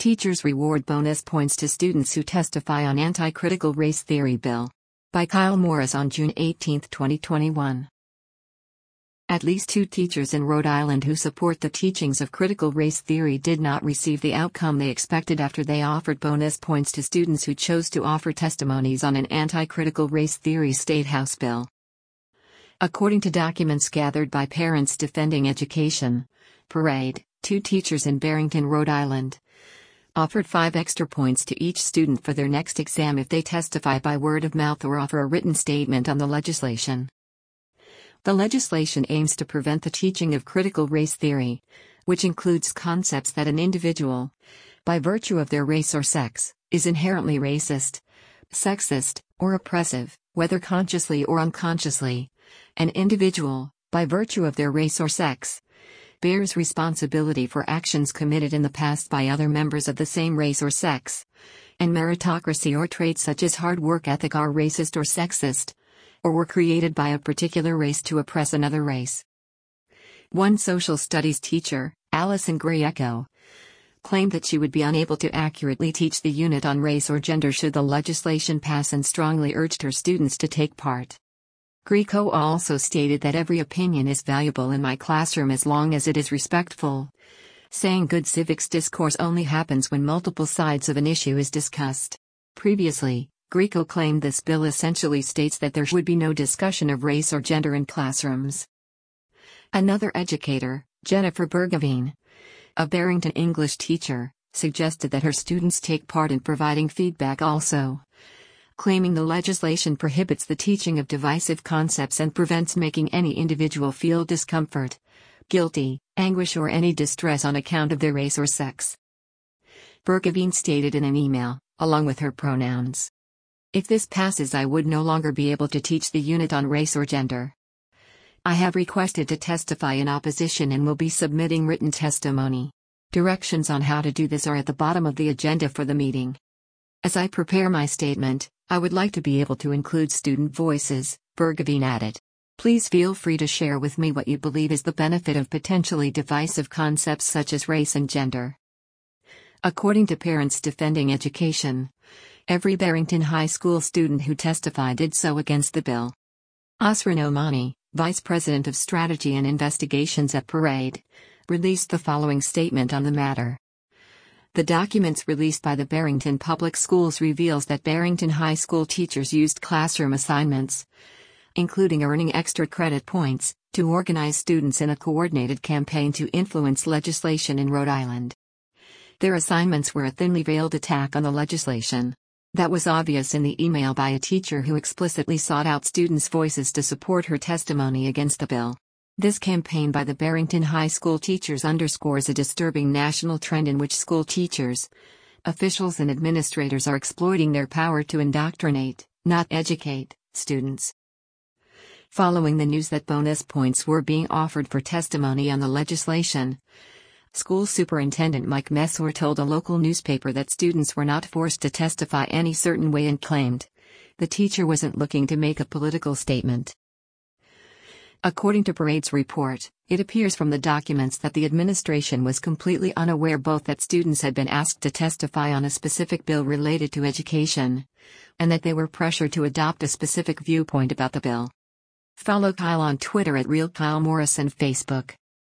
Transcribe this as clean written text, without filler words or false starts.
Teachers reward bonus points to students who testify on anti-critical race theory bill. By Kyle Morris on June 18, 2021. At least 2 teachers in Rhode Island who support the teachings of critical race theory did not receive the outcome they expected after they offered bonus points to students who chose to offer testimonies on an anti-critical race theory state house bill. According to documents gathered by Parents Defending Education, Parade, 2 teachers in Barrington, Rhode Island, offered 5 extra points to each student for their next exam if they testify by word of mouth or offer a written statement on the legislation. The legislation aims to prevent the teaching of critical race theory, which includes concepts that an individual, by virtue of their race or sex, is inherently racist, sexist, or oppressive, whether consciously or unconsciously. An individual, by virtue of their race or sex, bears responsibility for actions committed in the past by other members of the same race or sex, and meritocracy or traits such as hard work ethic are racist or sexist, or were created by a particular race to oppress another race. One social studies teacher, Allison Grieco, claimed that she would be unable to accurately teach the unit on race or gender should the legislation pass and strongly urged her students to take part. Grieco also stated that every opinion is valuable in my classroom as long as it is respectful, saying good civics discourse only happens when multiple sides of an issue is discussed. Previously, Grieco claimed this bill essentially states that there would be no discussion of race or gender in classrooms. Another educator, Jennifer Bergevin, a Barrington English teacher, suggested that her students take part in providing feedback also, claiming the legislation prohibits the teaching of divisive concepts and prevents making any individual feel discomfort, guilty, anguish or any distress on account of their race or sex. Bergevin stated in an email, along with her pronouns, "If this passes, I would no longer be able to teach the unit on race or gender. I have requested to testify in opposition and will be submitting written testimony. Directions on how to do this are at the bottom of the agenda for the meeting. As I prepare my statement, I would like to be able to include student voices," Bergevin added. "Please feel free to share with me what you believe is the benefit of potentially divisive concepts such as race and gender." According to Parents Defending Education, every Barrington High School student who testified did so against the bill. Asran Omani, Vice President of Strategy and Investigations at Parade, released the following statement on the matter. The documents released by the Barrington Public Schools reveals that Barrington High School teachers used classroom assignments, including earning extra credit points, to organize students in a coordinated campaign to influence legislation in Rhode Island. Their assignments were a thinly veiled attack on the legislation. That was obvious in the email by a teacher who explicitly sought out students' voices to support her testimony against the bill. This campaign by the Barrington High School teachers underscores a disturbing national trend in which school teachers, officials and administrators are exploiting their power to indoctrinate, not educate, students. Following the news that bonus points were being offered for testimony on the legislation, School Superintendent Mike Messor told a local newspaper that students were not forced to testify any certain way and claimed the teacher wasn't looking to make a political statement. According to Parade's report, it appears from the documents that the administration was completely unaware both that students had been asked to testify on a specific bill related to education, and that they were pressured to adopt a specific viewpoint about the bill. Follow Kyle on Twitter at RealKyleMorris and Facebook.